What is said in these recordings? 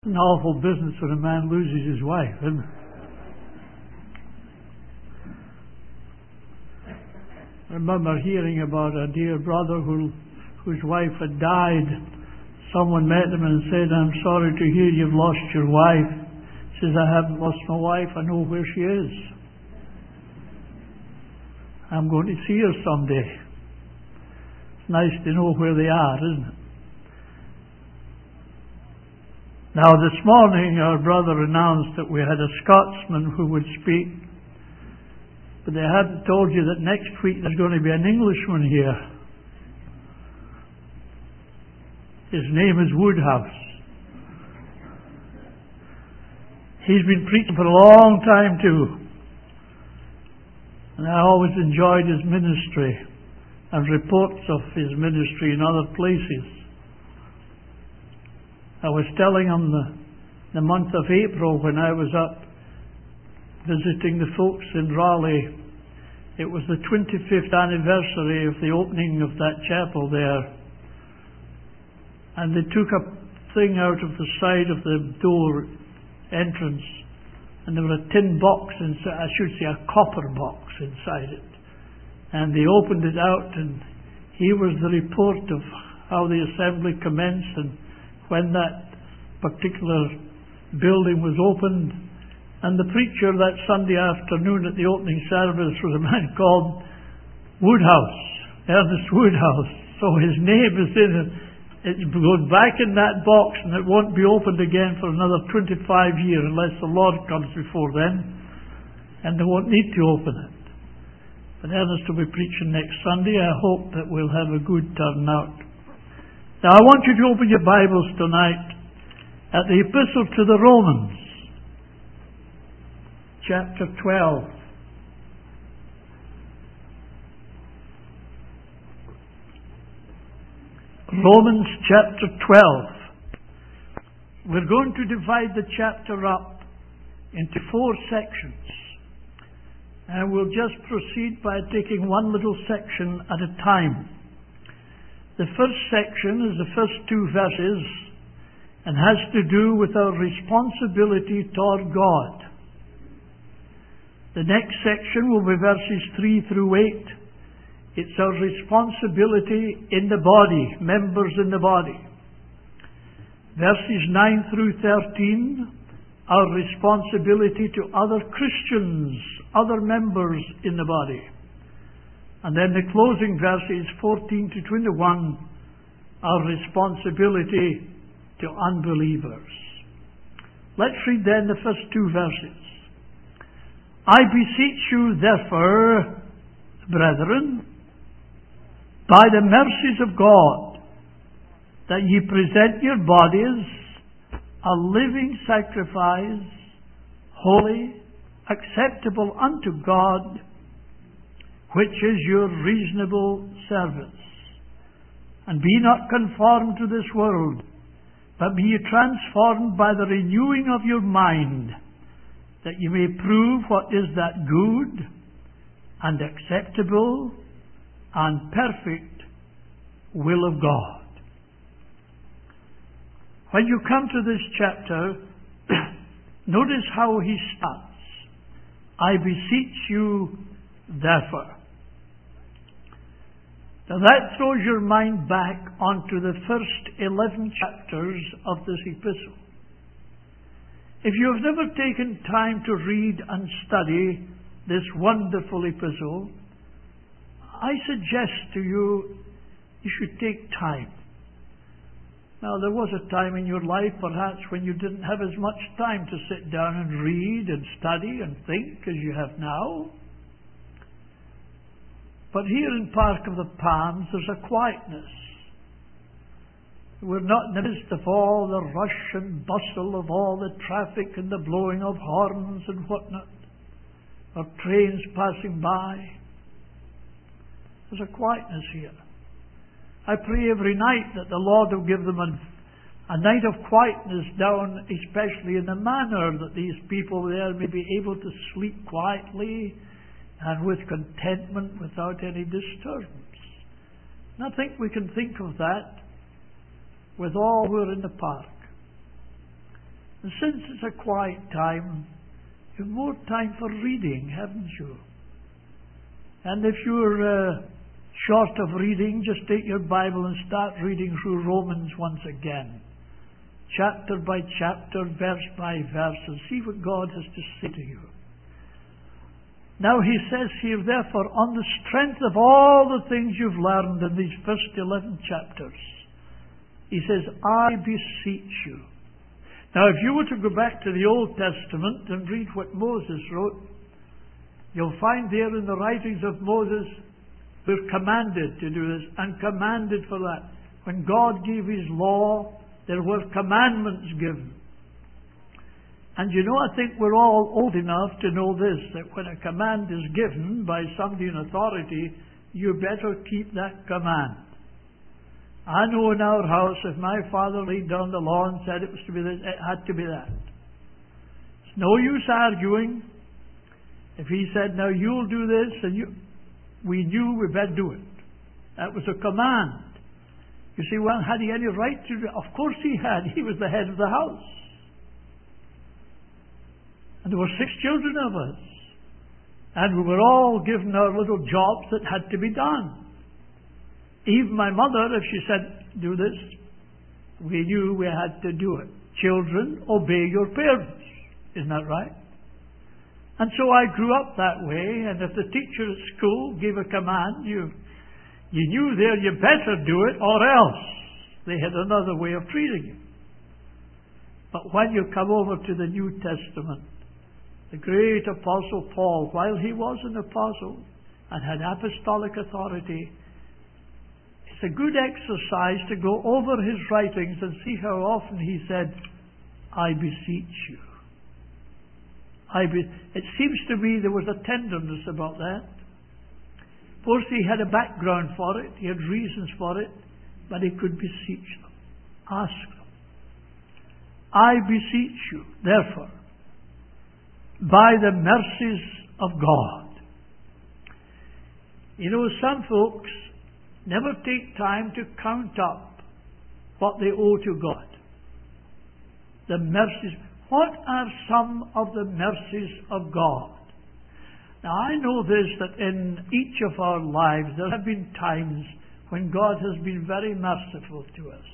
An awful business when a man loses his wife, isn't it? I remember hearing about a dear brother whose wife had died. Someone met him and said, "I'm sorry to hear you've lost your wife." He says, "I haven't lost my wife. I know where she is. I'm going to see her someday." It's nice to know where they are, isn't it? Now this morning our brother announced that we had a Scotsman who would speak, but they hadn't told you that next week there's going to be an Englishman here. His name is Woodhouse. He's been preaching for a long time too, and I always enjoyed his ministry and reports of his ministry in other places. I was telling him the month of April when I was up visiting the folks in Raleigh. It was the 25th anniversary of the opening of that chapel there. And they took a thing out of the side of the door entrance, and there was a tin box inside, I should say a copper box inside it. And they opened it out, and here was the report of how the assembly commenced and when that particular building was opened. And the preacher that Sunday afternoon at the opening service was a man called Woodhouse, Ernest Woodhouse. So his name is in it. It goes back in that box, and it won't be opened again for another 25 years unless the Lord comes before then, and they won't need to open it. But Ernest will be preaching next Sunday. I hope that we'll have a good turnout. Now I want you to open your Bibles tonight at the Epistle to the Romans, chapter 12. Romans chapter 12. We're going to divide the chapter up into 4 sections. And we'll just proceed by taking one little section at a time. The first section is the first 2 verses and has to do with our responsibility toward God. The next section will be verses 3 through 8. It's our responsibility in the body, members in the body. Verses 9 through 13, our responsibility to other Christians, other members in the body. And then the closing verses 14 to 21, our responsibility to unbelievers. Let's read then the first 2 verses. I beseech you therefore, brethren, by the mercies of God, that ye present your bodies a living sacrifice, holy, acceptable unto God, which is your reasonable service. And be not conformed to this world, but be ye transformed by the renewing of your mind, that ye may prove what is that good and acceptable and perfect will of God. When you come to this chapter, notice how he starts. I beseech you therefore. Now that throws your mind back onto the first 11 chapters of this epistle. If you have never taken time to read and study this wonderful epistle, I suggest to you, you should take time. Now there was a time in your life perhaps when you didn't have as much time to sit down and read and study and think as you have now. But here in Park of the Palms there's a quietness. We're not in the midst of all the rush and bustle of all the traffic and the blowing of horns and whatnot, or trains passing by. There's a quietness here. I pray every night that the Lord will give them a night of quietness down, especially in the manner that these people there may be able to sleep quietly and with contentment without any disturbance. And I think we can think of that with all who are in the park. And since it's a quiet time, you've more time for reading, haven't you? And if you're short of reading, just take your Bible and start reading through Romans once again. Chapter by chapter, verse by verse, and see what God has to say to you. Now he says here, therefore, on the strength of all the things you've learned in these first 11 chapters, he says, I beseech you. Now if you were to go back to the Old Testament and read what Moses wrote, you'll find there in the writings of Moses, we're commanded to do this, and commanded for that. When God gave his law, there were commandments given. And you know, I think we're all old enough to know this, that when a command is given by somebody in authority, you better keep that command. I know in our house, if my father laid down the law and said it was to be this, it had to be that. It's no use arguing. If he said, now you'll do this, and we knew we better do it. That was a command. You see, well, had he any right to do it? Of course he had. He was the head of the house. And there were 6 children of us. And we were all given our little jobs that had to be done. Even my mother, if she said, do this, we knew we had to do it. Children, obey your parents. Isn't that right? And so I grew up that way, and if the teacher at school gave a command, you knew there you better do it or else. They had another way of treating you. But when you come over to the New Testament, the great Apostle Paul, while he was an apostle and had apostolic authority, it's a good exercise to go over his writings and see how often he said, I beseech you. It seems to me there was a tenderness about that. Of course, he had a background for it. He had reasons for it. But he could beseech them. Ask them. I beseech you, therefore, by the mercies of God. You know, some folks never take time to count up what they owe to God. The mercies. What are some of the mercies of God? Now I know this, that in each of our lives there have been times when God has been very merciful to us.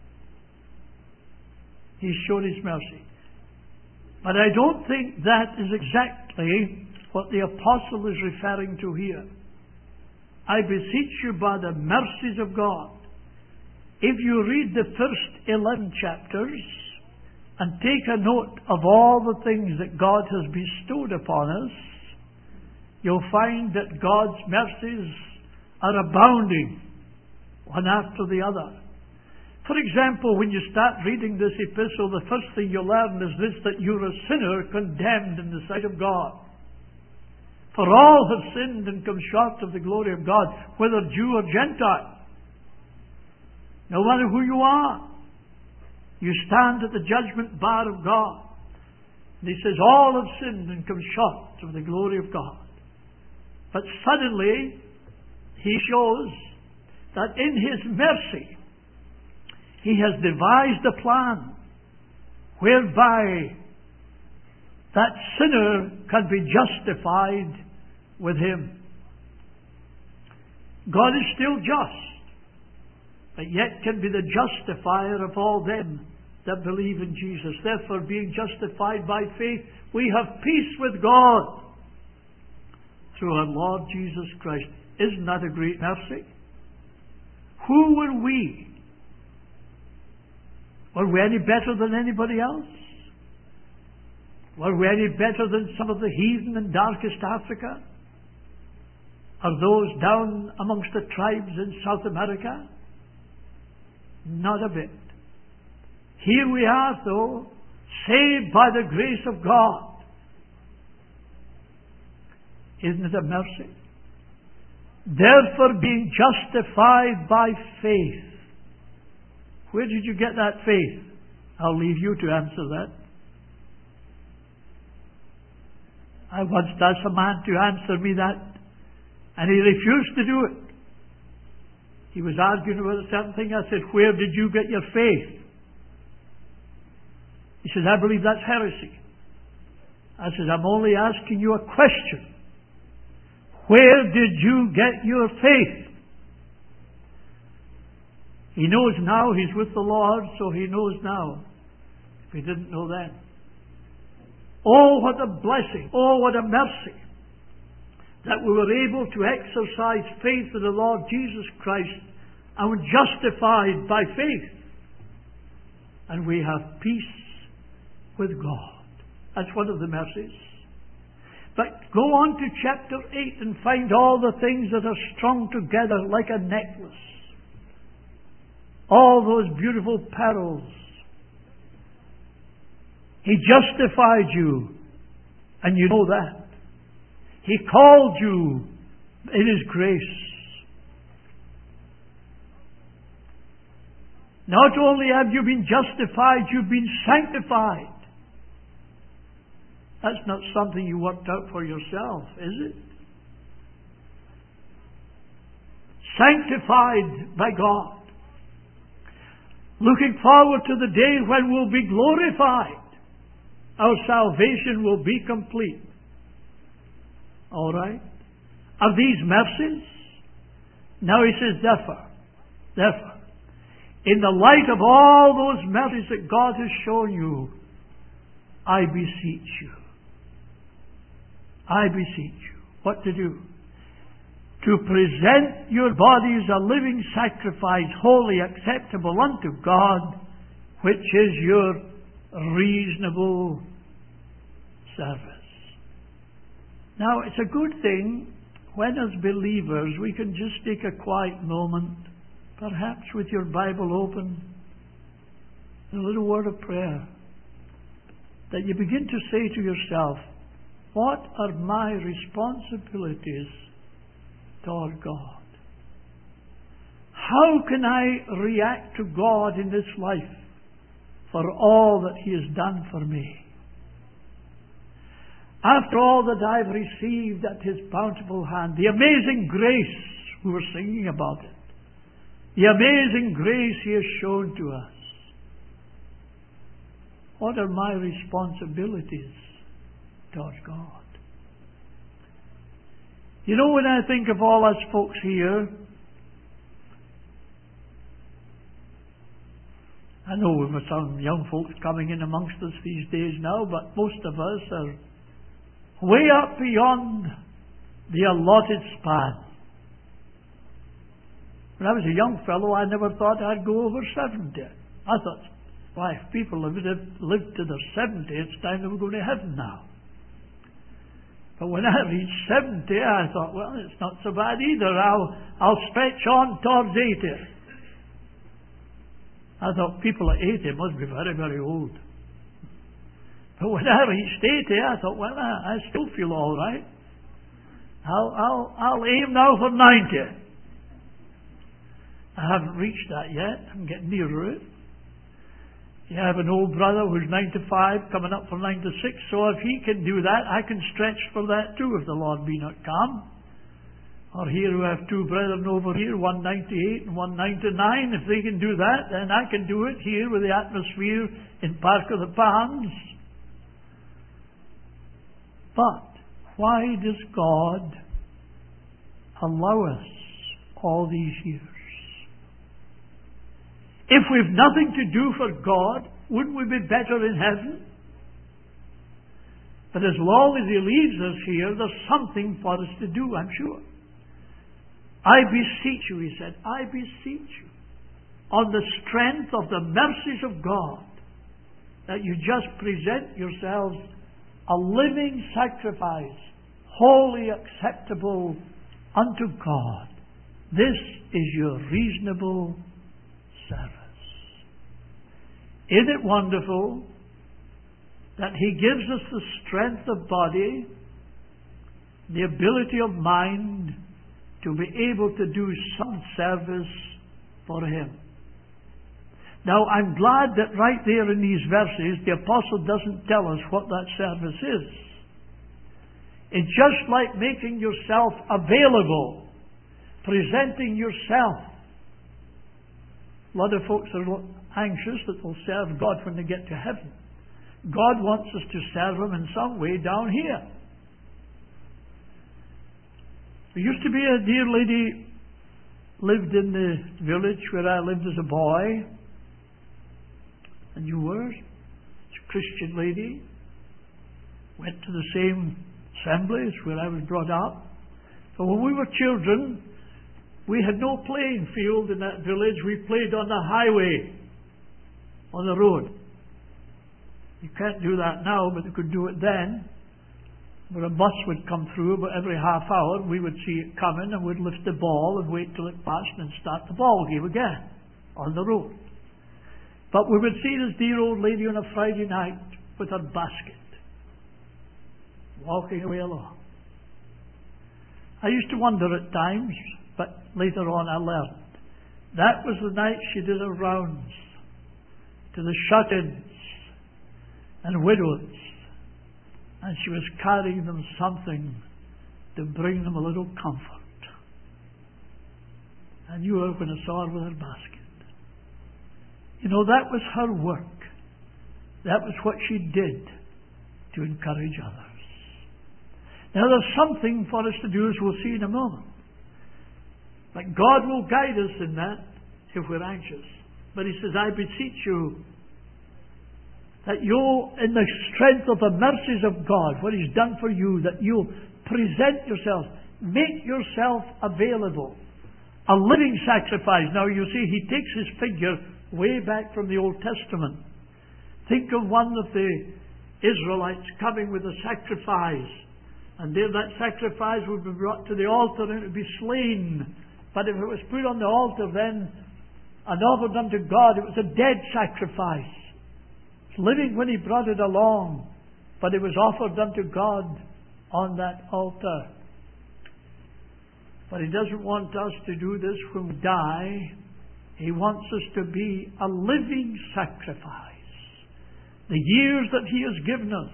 He's shown his mercy. But I don't think that is exactly what the apostle is referring to here. I beseech you by the mercies of God. If you read the first 11 chapters and take a note of all the things that God has bestowed upon us, you'll find that God's mercies are abounding, one after the other. For example, when you start reading this epistle, the first thing you learn is this, that you're a sinner condemned in the sight of God. For all have sinned and come short of the glory of God, whether Jew or Gentile. No matter who you are, you stand at the judgment bar of God. And he says, all have sinned and come short of the glory of God. But suddenly, he shows that in his mercy, he has devised a plan whereby that sinner can be justified with him. God is still just, but yet can be the justifier of all them that believe in Jesus. Therefore, being justified by faith, we have peace with God through our Lord Jesus Christ. Isn't that a great mercy? Who were we? Were we any better than anybody else? Were we any better than some of the heathen in darkest Africa? Or those down amongst the tribes in South America? Not a bit. Here we are, though, saved by the grace of God. Isn't it a mercy? Therefore, being justified by faith. Where did you get that faith? I'll leave you to answer that. I once asked a man to answer me that, and he refused to do it. He was arguing about a certain thing. I said, where did you get your faith? He He says, I believe that's heresy. I says, I'm only asking you a question. Where did you get your faith? He knows now he's with the Lord, so he knows now. If he didn't know then. Oh, what a blessing. Oh, what a mercy. That we were able to exercise faith in the Lord Jesus Christ and were justified by faith. And we have peace with God. That's one of the mercies. But go on to chapter 8 and find all the things that are strung together like a necklace. All those beautiful pearls. He justified you, and you know that. He called you in His grace. Not only have you been justified, you've been sanctified. That's not something you worked out for yourself, is it? Sanctified by God. Looking forward to the day when we'll be glorified. Our salvation will be complete. All right? Are these mercies? Now he says, therefore, in the light of all those mercies that God has shown you, I beseech you. I beseech you. What to do? To present your bodies a living sacrifice, holy, acceptable unto God, which is your reasonable service. Now, it's a good thing when as believers we can just take a quiet moment, perhaps with your Bible open, a little word of prayer, that you begin to say to yourself, what are my responsibilities toward God? How can I react to God in this life for all that He has done for me? After all that I've received at His bountiful hand, the amazing grace, we were singing about it, the amazing grace He has shown to us. What are my responsibilities toward God? You know, when I think of all us folks here, I know we've got some young folks coming in amongst us these days now, but most of us are way up beyond the allotted span. When I was a young fellow, I never thought I'd go over 70. I thought, why, if people have lived to their 70, it's time they were going to heaven now. But when I reached 70, I thought, well, it's not so bad either. I'll stretch on towards 80. I thought people at 80 must be very, very old. But when I reached 80, I thought, well, I still feel all right. I'll aim now for 90. I haven't reached that yet. I'm getting nearer it. You have an old brother who's 95, coming up for 96, so if he can do that, I can stretch for that too, if the Lord be not come. Or here we have two brethren over here, 198 and 199. If they can do that, then I can do it here with the atmosphere in Park of the Palms. But why does God allow us all these years? If we've nothing to do for God, wouldn't we be better in heaven? But as long as He leaves us here, there's something for us to do, I'm sure. I beseech you, He said, I beseech you, on the strength of the mercies of God, that you just present yourselves a living sacrifice, wholly acceptable unto God. This is your reasonable service. Isn't it wonderful that He gives us the strength of body, the ability of mind to be able to do some service for Him? Now, I'm glad that right there in these verses, the Apostle doesn't tell us what that service is. It's just like making yourself available, presenting yourself. A lot of folks are anxious that they'll serve God when they get to heaven. God wants us to serve Him in some way down here. There used to be a dear lady lived in the village where I lived as a boy. And you were? She's a Christian lady. Went to the same assemblies where I was brought up. But when we were children, we had no playing field in that village. We played on the highway, on the road. You can't do that now, but you could do it then. Where a bus would come through about every half hour, we would see it coming and we'd lift the ball and wait till it passed and start the ball game again on the road. But we would see this dear old lady on a Friday night with her basket, walking away along. I used to wonder at times, but later on I learned. That was the night she did her rounds to the shut-ins and widows, and she was carrying them something to bring them a little comfort. I knew her when I saw her with her basket. You know, that was her work. That was what she did to encourage others. Now there's something for us to do, as we'll see in a moment. But God will guide us in that if we're anxious. But He says, I beseech you that you, in the strength of the mercies of God, what He's done for you, that you present yourself, make yourself available, a living sacrifice. Now you see, He takes His figure way back from the Old Testament. Think of one of the Israelites coming with a sacrifice, and there that sacrifice would be brought to the altar and it would be slain. But if it was put on the altar then and offered unto God, it was a dead sacrifice. Living when He brought it along, but it was offered unto God on that altar. But He doesn't want us to do this when we die. He wants us to be a living sacrifice. The years that He has given us,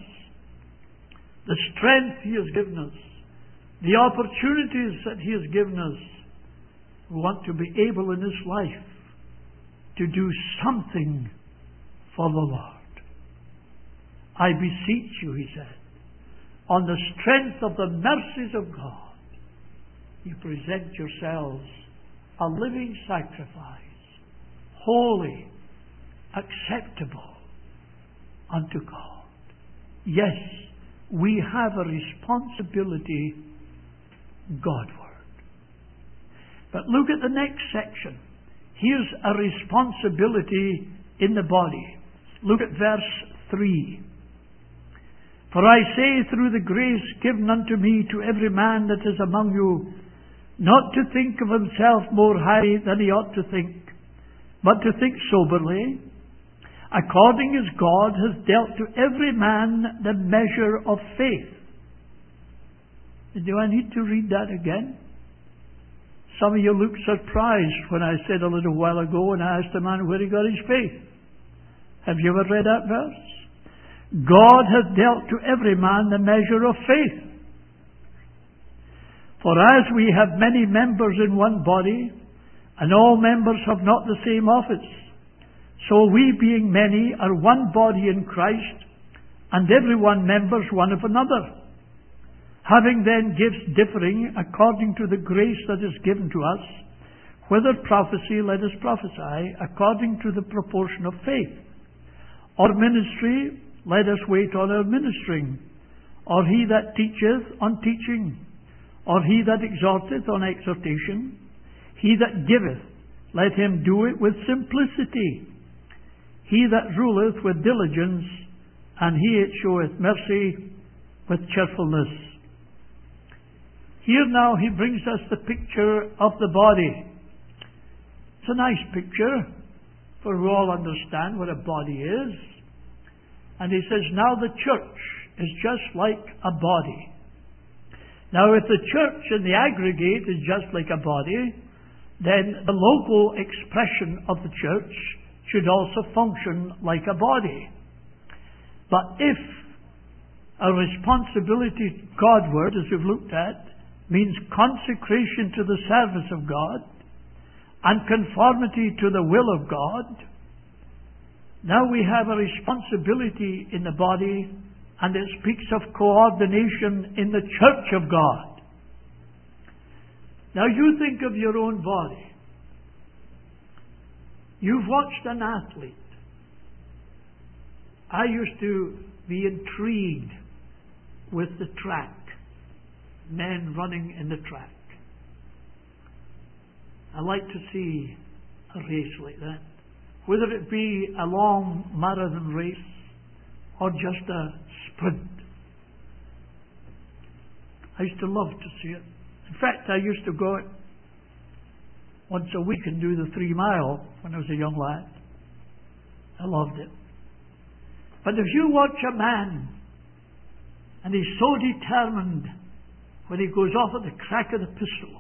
the strength He has given us, the opportunities that He has given us, we want to be able in this life to do something for the Lord. I beseech you, He said, on the strength of the mercies of God, you present yourselves a living sacrifice, holy, acceptable unto God. Yes, we have a responsibility Godward. But look at the next section. Here's a responsibility in the body. Look at verse 3. For I say, through the grace given unto me, to every man that is among you, not to think of himself more highly than he ought to think, but to think soberly, according as God has dealt to every man the measure of faith. Do I need to read that again? Some of you looked surprised when I said a little while ago and I asked a man where he got his faith. Have you ever read that verse? God hath dealt to every man the measure of faith. For as we have many members in one body, and all members have not the same office, so we being many are one body in Christ, and every one members one of another. Having then gifts differing according to the grace that is given to us, whether prophecy, let us prophesy according to the proportion of faith. Or ministry, let us wait on our ministering. Or he that teacheth, on teaching. Or he that exhorteth, on exhortation. He that giveth, let him do it with simplicity. He that ruleth with diligence, and he it showeth mercy with cheerfulness. Here now he brings us the picture of the body. It's a nice picture, for we all understand what a body is. And he says, now the church is just like a body. Now if the church in the aggregate is just like a body, then the local expression of the church should also function like a body. But if a responsibility Godward, as we've looked at, means consecration to the service of God and conformity to the will of God, Now we have a responsibility in the body, and it speaks of coordination in the church of God. Now you think of your own body. You've watched an athlete. I used to be intrigued with the track, men running in the track. I like to see a race like that, whether it be a long marathon race or just a sprint. I used to love to see it. In fact, I used to go out once a week and do the 3 mile when I was a young lad. I loved it. But if you watch a man and he's so determined when he goes off at the crack of the pistol,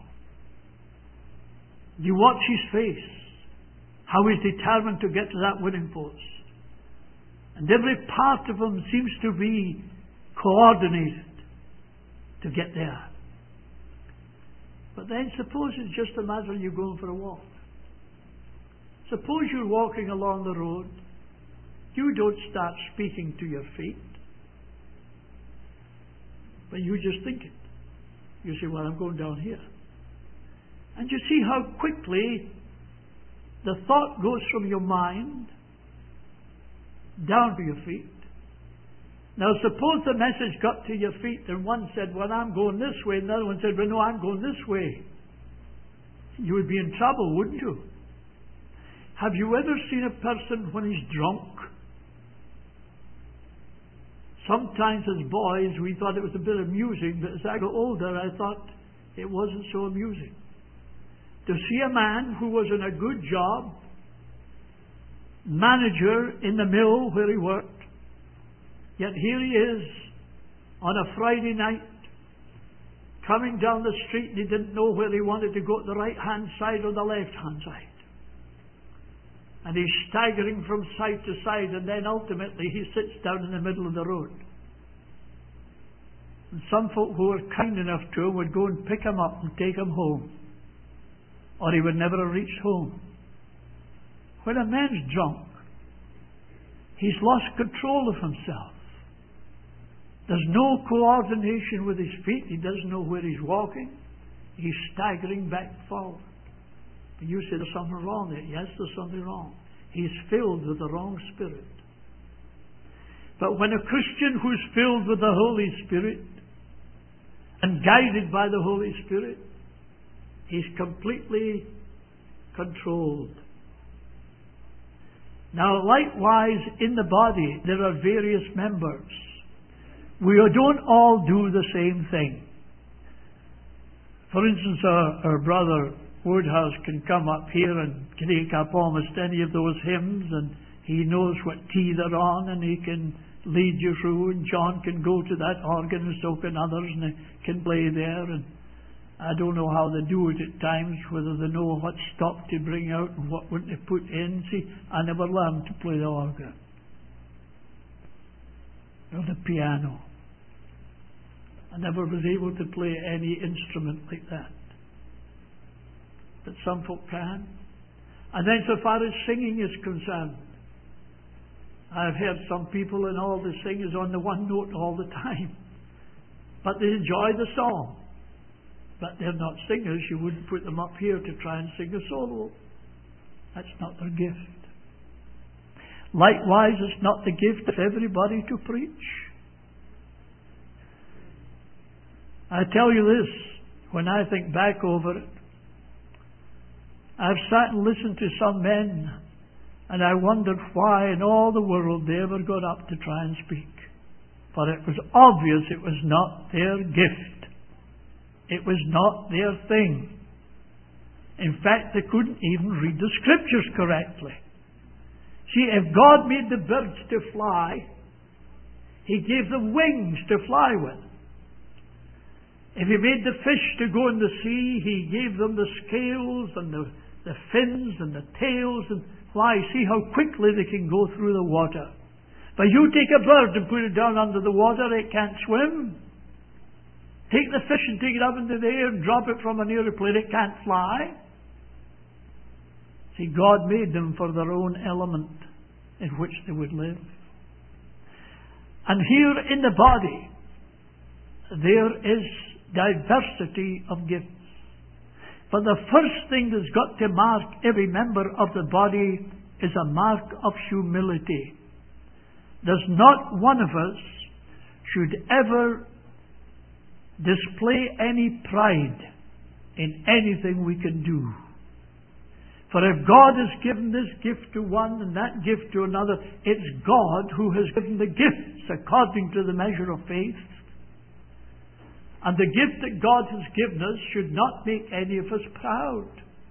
you watch his face, how he's determined to get to that winning post. And every part of him seems to be coordinated to get there. But then suppose it's just a matter of you going for a walk. Suppose you're walking along the road. You don't start speaking to your feet, but you just think it. You say, well, I'm going down here. And you see how quickly the thought goes from your mind down to your feet. Now suppose the message got to your feet and one said, well, I'm going this way, and the other one said, well, no, I'm going this way. You would be in trouble, wouldn't you? Have you ever seen a person when he's drunk? Sometimes as boys we thought it was a bit amusing, but as I got older I thought it wasn't so amusing. To see a man who was in a good job, manager in the mill where he worked, yet here he is on a Friday night coming down the street and he didn't know whether he wanted to go to the right hand side or the left hand side. And he's staggering from side to side, and then ultimately he sits down in the middle of the road. And some folk who were kind enough to him would go and pick him up and take him home, or he would never have reached home. When a man's drunk, he's lost control of himself. There's no coordination with his feet. He doesn't know where he's walking. He's staggering back and forward. You say there's something wrong there. Yes, there's something wrong. He's filled with the wrong spirit. But when a Christian who's filled with the Holy Spirit and guided by the Holy Spirit, he's completely controlled. Now, likewise, in the body, there are various members. We don't all do the same thing. For instance, our brother Woodhouse can come up here and take up almost any of those hymns, and he knows what key they're on, and he can lead you through, and John can go to that organ, and so can others, and they can play there. And I don't know how they do it at times, whether they know what stop to bring out and what wouldn't they put in. See, I never learned to play the organ or the piano. I never was able to play any instrument like that. But some folk can. And then so far as singing is concerned, I've heard some people and all they sing is on the one note all the time. But they enjoy the song. But they're not singers. You wouldn't put them up here to try and sing a solo. That's not their gift. Likewise, it's not the gift of everybody to preach. I tell you this, when I think back over it, I've sat and listened to some men, and I wondered why in all the world they ever got up to try and speak. For it was obvious it was not their gift. It was not their thing. In fact, they couldn't even read the Scriptures correctly. See, if God made the birds to fly, He gave them wings to fly with. If He made the fish to go in the sea, He gave them the scales and the fins and the tails. And why? See how quickly they can go through the water. But you take a bird and put it down under the water, it can't swim. Take the fish and take it up into the air and drop it from an aeroplane, it can't fly. See, God made them for their own element. in which they would live. And here in the body, there is diversity of gifts. But the first thing that's got to mark every member of the body is a mark of humility. There's not one of us should ever display any pride in anything we can do. For if God has given this gift to one and that gift to another, it's God who has given the gifts according to the measure of faith. And the gift that God has given us should not make any of us proud.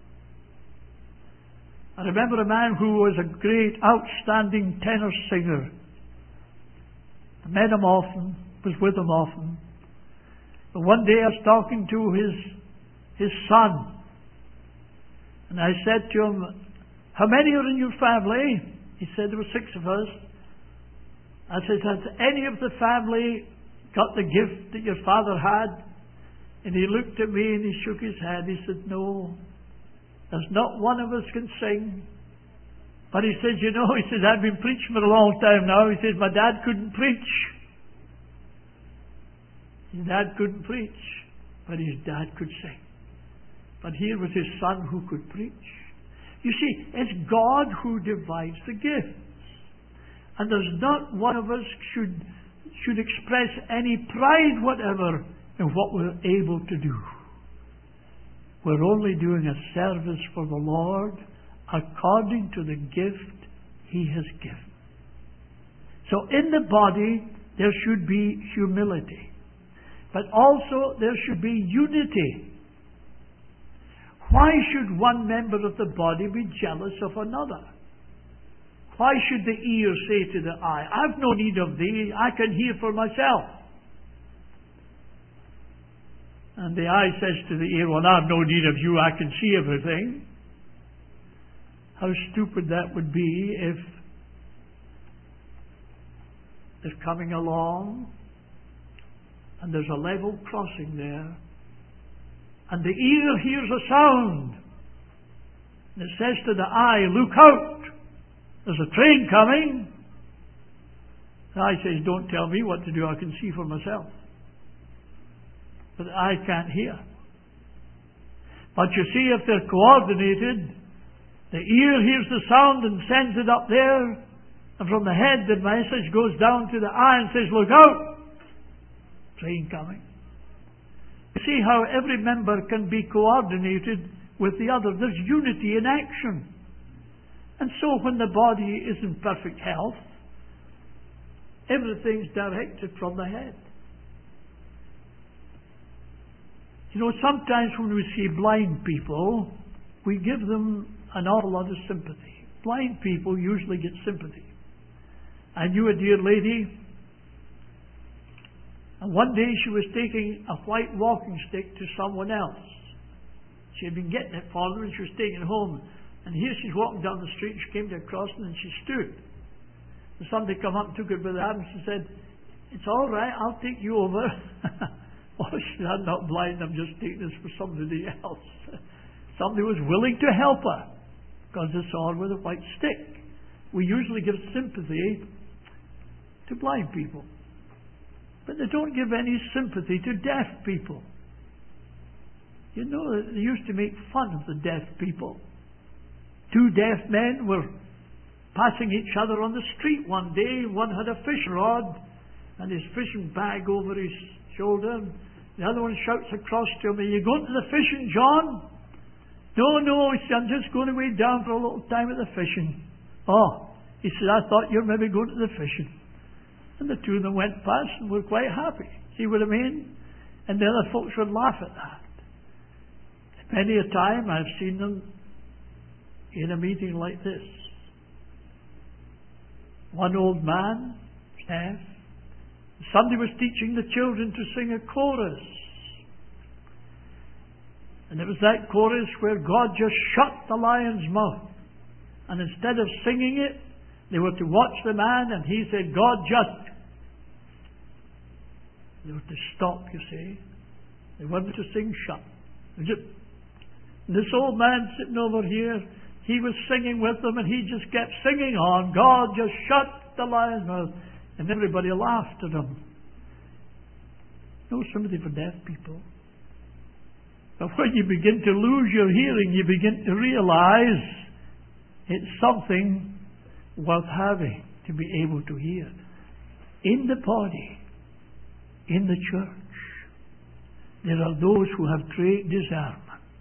I remember a man who was a great, outstanding tenor singer. I met him often, was with him often. But one day I was talking to his son. And I said to him, "How many are in your family?" He said, "There were 6 of us." I said, "Has any of the family got the gift that your father had?" And he looked at me and he shook his head. He said, "No, there's not one of us can sing." But he said, "You know," he says, "I've been preaching for a long time now." He says, "My dad couldn't preach." His dad couldn't preach, but his dad could sing. But here was his son who could preach. You see, it's God who divides the gifts. And there's not one of us should express any pride whatever in what we're able to do. We're only doing a service for the Lord according to the gift He has given. So in the body there should be humility. But also there should be unity. Why should one member of the body be jealous of another? Why should the ear say to the eye, "I've no need of thee, I can hear for myself"? And the eye says to the ear, "Well, I've no need of you, I can see everything." How stupid that would be if they're coming along and there's a level crossing there, and the ear hears a sound, and it says to the eye, "Look out, there's a train coming." The eye says, "Don't tell me what to do, I can see for myself." But the eye can't hear. But you see, if they're coordinated, the ear hears the sound and sends it up there, and from the head the message goes down to the eye and says, "Look out, train coming." You see how every member can be coordinated with the other. There's unity in action. And so when the body is in perfect health, everything's directed from the head. You know, sometimes when we see blind people, we give them an awful lot of sympathy. Blind people usually get sympathy. I knew a dear lady, and one day she was taking a white walking stick to someone else. She had been getting it for her and she was taking it home. And here she's walking down the street and she came to a crossing and she stood. And somebody come up and took her by the hand and she said, "It's all right, I'll take you over." Oh, she said, "I'm not blind, I'm just taking this for somebody else." Somebody was willing to help her because they saw her with a white stick. We usually give sympathy to blind people, but they don't give any sympathy to deaf people. You know, they used to make fun of the deaf people. 2 deaf men were passing each other on the street one day. One had a fishing rod and his fishing bag over his shoulder. The other one shouts across to him, "Are you going to the fishing, John?" No, he said, "I'm just going away down for a little time at the fishing." "Oh," he said, "I thought you were maybe going to the fishing." And the 2 of them went past and were quite happy. See what I mean? And the other folks would laugh at that. Many a time I've seen them in a meeting like this. One old man, deaf, somebody was teaching the children to sing a chorus. And it was that chorus where God just shut the lion's mouth. And instead of singing it, they were to watch the man and he said, "God just." They were to stop, you see. They weren't to sing shut. And this old man sitting over here he was singing with them, and he just kept singing on. God just shut the lion's mouth, and everybody laughed at him. No sympathy for deaf people. But when you begin to lose your hearing, you begin to realize it's something worth having to be able to hear. In the body, in the church, there are those who have great discernment.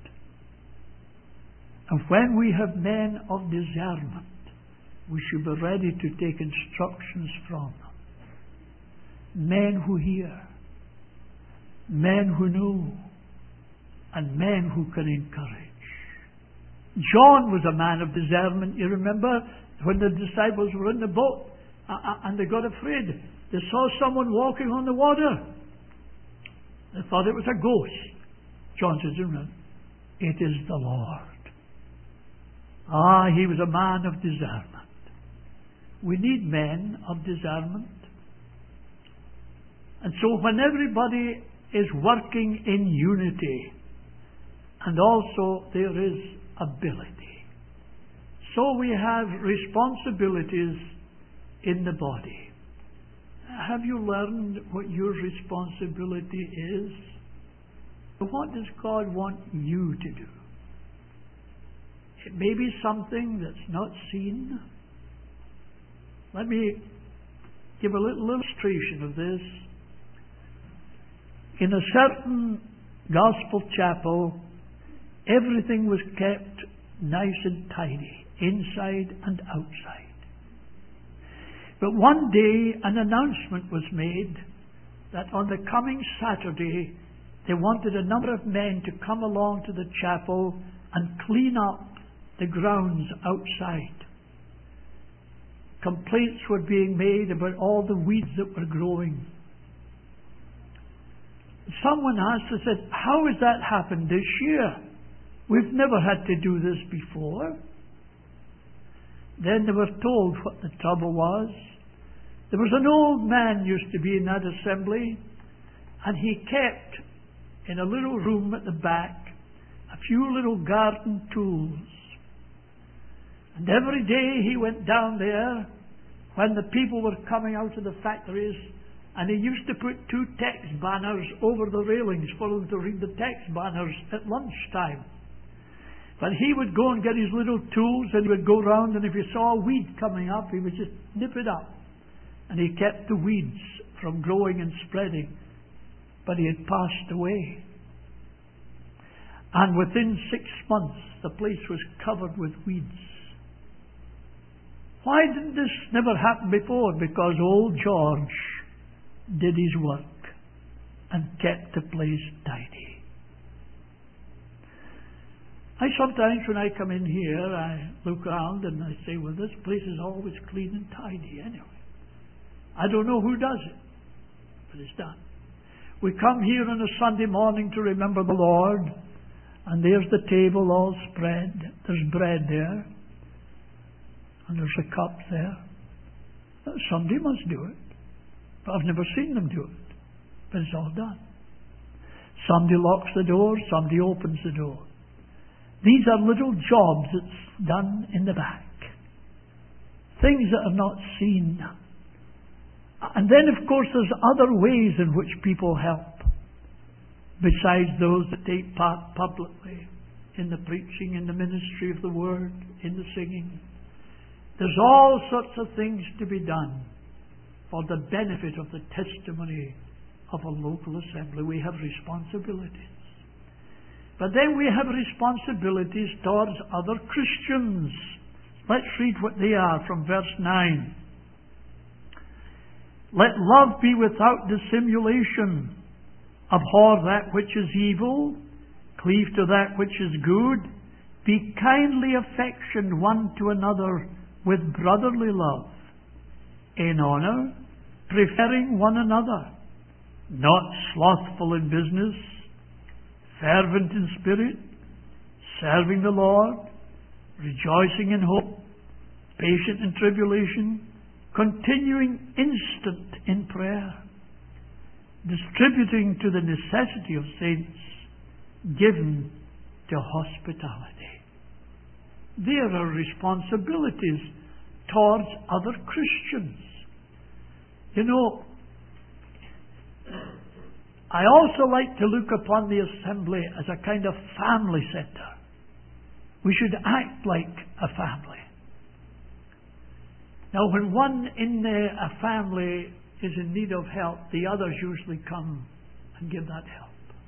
And when we have men of discernment, we should be ready to take instructions from them. Men who hear, men who know, and men who can encourage. John was a man of discernment. You remember when the disciples were in the boat and they got afraid. They saw someone walking on the water. They thought it was a ghost. John says, "No, it is the Lord." He was a man of discernment. We need men of discernment. And so when everybody is working in unity, and also there is ability, so we have responsibilities in the body. Have you learned what your responsibility is? What does God want you to do? It may be something that's not seen. Let me give a little illustration of this. In a certain gospel chapel, everything was kept nice and tidy, inside and outside. But one day an announcement was made that on the coming Saturday they wanted a number of men to come along to the chapel and clean up the grounds outside. Complaints were being made about all the weeds that were growing. Someone asked, I said, "How has that happened this year? We've never had to do this before." Then they were told what the trouble was. There was an old man used to be in that assembly, and he kept in a little room at the back a few little garden tools. And every day he went down there when the people were coming out of the factories, and he used to put 2 text banners over the railings for them to read the text banners at lunchtime. But he would go and get his little tools, and he would go round, and if he saw a weed coming up, he would just nip it up. And he kept the weeds from growing and spreading. But he had passed away. And within 6 months, the place was covered with weeds. Why did this never happen before? Because old George did his work and kept the place tidy. I sometimes, when I come in here, I look around and I say, well, this place is always clean and tidy anyway. I don't know who does it, but it's done. We come here on a Sunday morning to remember the Lord, and there's the table all spread. There's bread there, and there's a cup there. Somebody must do it, but I've never seen them do it. But it's all done. Somebody locks the door, somebody opens the door. These are little jobs that's done in the back. Things that are not seen. And then, of course, there's other ways in which people help, besides those that take part publicly in the preaching, in the ministry of the Word, in the singing. There's all sorts of things to be done for the benefit of the testimony of a local assembly. We have responsibilities. But then we have responsibilities towards other Christians. Let's read what they are from verse 9. Let love be without dissimulation. Abhor that which is evil. Cleave to that which is good. Be kindly affectioned one to another with brotherly love. In honour, preferring one another. Not slothful in business. Fervent in spirit. Serving the Lord. Rejoicing in hope. Patient in tribulation. Continuing instant in prayer, distributing to the necessity of saints, given to hospitality. There are responsibilities towards other Christians. You know, I also like to look upon the assembly as a kind of family centre. We should act like a family. Now, when one in a family is in need of help, the others usually come and give that help.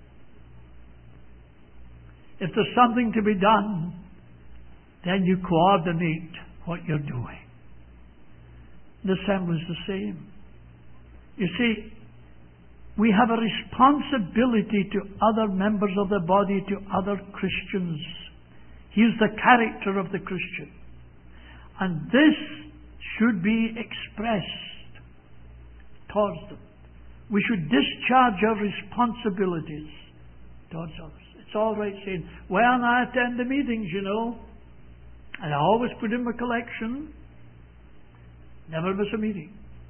If there's something to be done, then you coordinate what you're doing. The assembly is the same. You see, we have a responsibility to other members of the body, to other Christians. Here's the character of the Christian. And this should be expressed towards them. We should discharge our responsibilities towards others. It's all right saying, well, I attend the meetings, you know, and I always put in my collection. Never miss a meeting.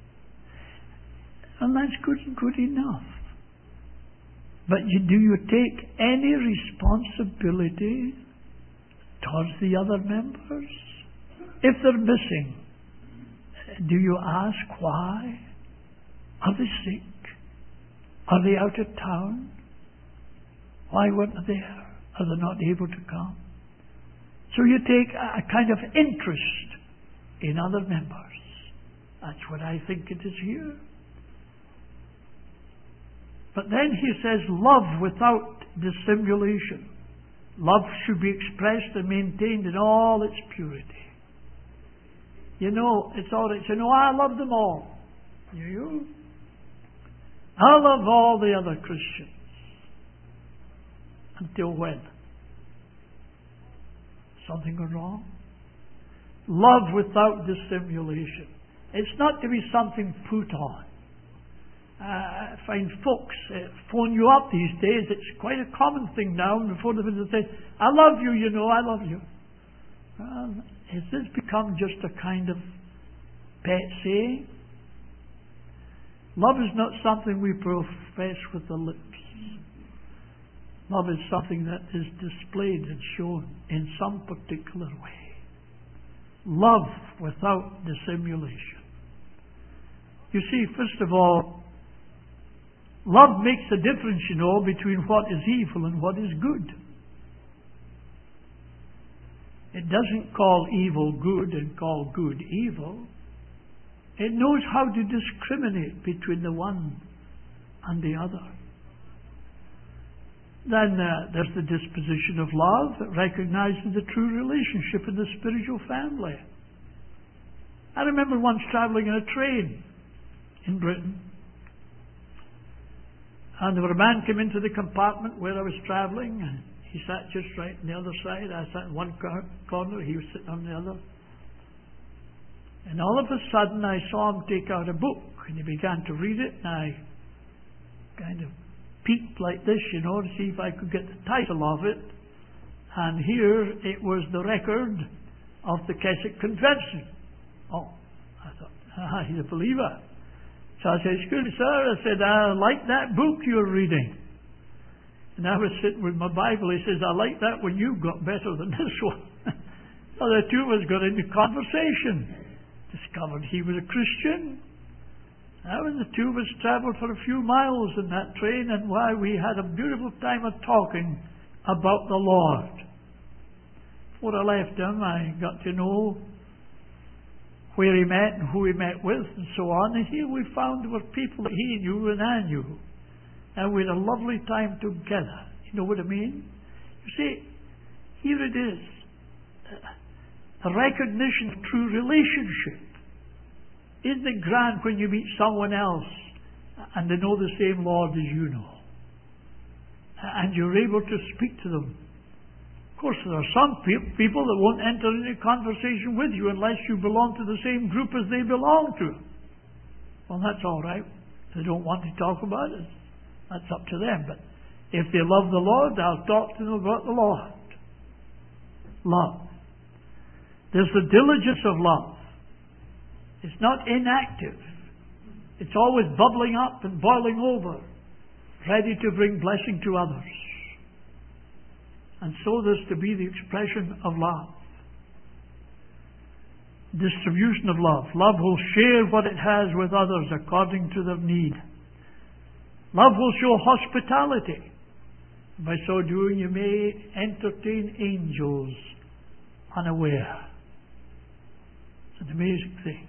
And that's good enough. But do you take any responsibility towards the other members? If they're missing, do you ask why? Are they sick? Are they out of town? Why weren't they there? Are they not able to come? So you take a kind of interest in other members. That's what I think it is here. But then he says, love without dissimulation. Love should be expressed and maintained in all its purity. You know, it's all right to say, no, I love them all. You? I love all the other Christians. Until when? Something goes wrong? Love without dissimulation. It's not to be something put on. I find folks phone you up these days. It's quite a common thing now. And before the visit, say, I love you, you know, I love you. Has this become just a kind of pet saying? Love is not something we profess with the lips. Love is something that is displayed and shown in some particular way. Love without dissimulation. You see, first of all, love makes a difference, you know, between what is evil and what is good. It doesn't call evil good and call good evil. It knows how to discriminate between the one and the other. Then there's the disposition of love that recognizes the true relationship in the spiritual family. I remember once traveling in a train in Britain. And a man came into the compartment where I was travelling, and he sat just right on the other side. I sat in one corner, he was sitting on the other. And all of a sudden I saw him take out a book, and he began to read it, and I kind of peeked like this, you know, to see if I could get the title of it. And here it was the record of the Keswick Convention. Oh, I thought, he's a believer. So I said, excuse me, sir. I said, I like that book you're reading. And I was sitting with my Bible. He says, I like that one you got better than this one. So the two of us got into conversation. Discovered he was a Christian. And the two of us travelled for a few miles in that train, and why we had a beautiful time of talking about the Lord. Before I left him, I got to know where he met and who he met with and so on. And here we found there were people that he knew and I knew. And we had a lovely time together. You know what I mean? You see, here it is. A recognition of true relationship. Isn't it grand when you meet someone else and they know the same Lord as you know? And you're able to speak to them. Of course, there are some people that won't enter into conversation with you unless you belong to the same group as they belong to. Well, that's all right. If they don't want to talk about it, that's up to them. But if they love the Lord, I'll talk to them about the Lord. Love. There's the diligence of love. It's not inactive. It's always bubbling up and boiling over, ready to bring blessing to others. And so there's to be the expression of love. distribution of love. Love will share what it has with others according to their need. Love will show hospitality. By so doing, you may entertain angels unaware. It's an amazing thing.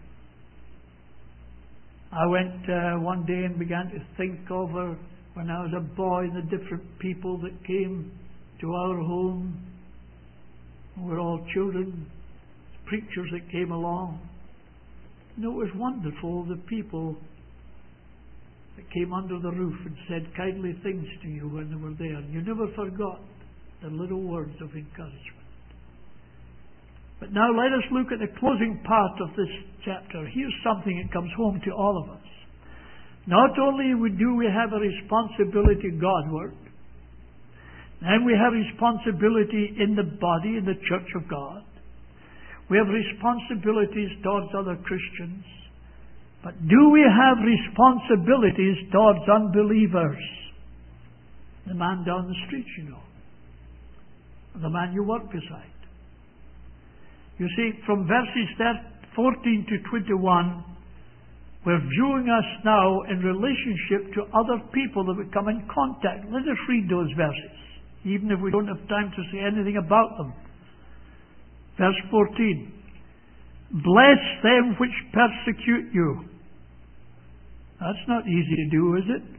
I went one day and began to think over when I was a boy and the different people that came to our home. We were all children, preachers that came along. And it was wonderful, the people that came under the roof and said kindly things to you when they were there. You never forgot the little words of encouragement. But now let us look at the closing part of this chapter. Here's something that comes home to all of us. Not only do we have a responsibility Godward, and we have responsibility in the body, in the church of God. We have responsibilities towards other Christians. But do we have responsibilities towards unbelievers? The man down the street, you know. Or the man you work beside. You see, from verses 14 to 21, we're viewing us now in relationship to other people that we come in contact. Let us read those verses, even if we don't have time to say anything about them. Verse 14. Bless them which persecute you. That's not easy to do, is it?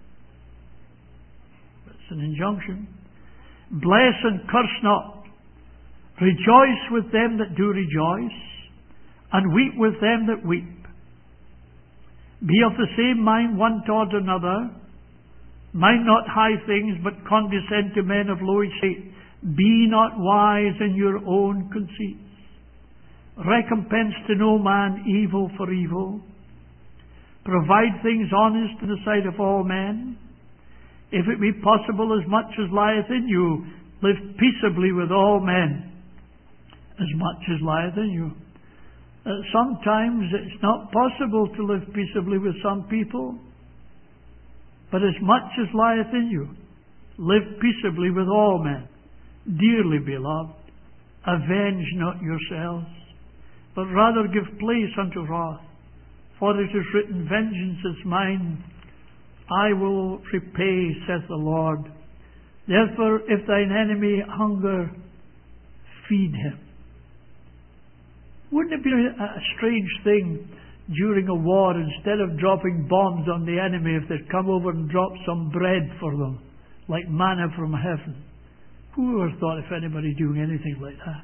It's an injunction. Bless and curse not. Rejoice with them that do rejoice, and weep with them that weep. Be of the same mind one toward another. Mind not high things, but condescend to men of low estate. Be not wise in your own conceits. Recompense to no man evil for evil. Provide things honest in the sight of all men. If it be possible, as much as lieth in you, live peaceably with all men. As much as lieth in you. Sometimes it's not possible to live peaceably with some people. But as much as lieth in you, live peaceably with all men. Dearly beloved, avenge not yourselves, but rather give place unto wrath. For it is written, vengeance is mine, I will repay, saith the Lord. Therefore, if thine enemy hunger, feed him. Wouldn't it be a strange thing during a war, instead of dropping bombs on the enemy, if they'd come over and drop some bread for them, like manna from heaven? Who ever thought of anybody doing anything like that?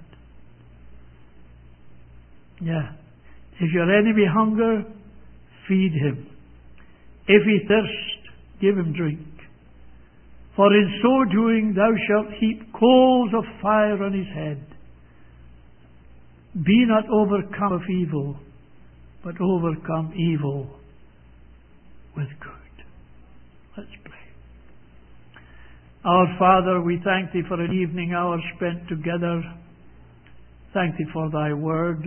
Yeah. If your enemy hunger, feed him. If he thirst, give him drink. For in so doing thou shalt heap coals of fire on his head. Be not overcome of evil, but overcome evil with good. Let's pray. Our Father, we thank Thee for an evening hour spent together. Thank Thee for Thy Word.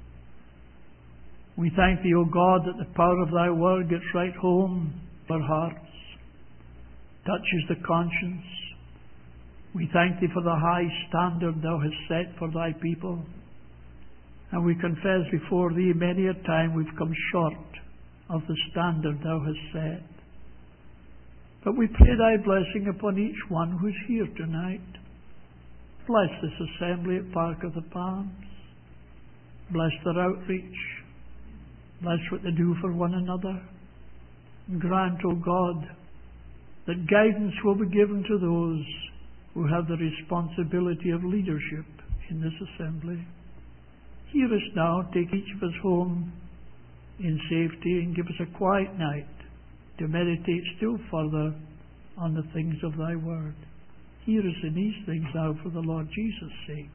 We thank Thee, O God, that the power of Thy Word gets right home to our hearts, touches the conscience. We thank Thee for the high standard Thou hast set for Thy people. And we confess before Thee many a time we've come short of the standard Thou hast set. But we pray Thy blessing upon each one who's here tonight. Bless this assembly at Park of the Palms. Bless their outreach. Bless what they do for one another. And grant, O God, that guidance will be given to those who have the responsibility of leadership in this assembly. Hear us now, take each of us home in safety, and give us a quiet night to meditate still further on the things of Thy Word. Hear us in these things now for the Lord Jesus' sake.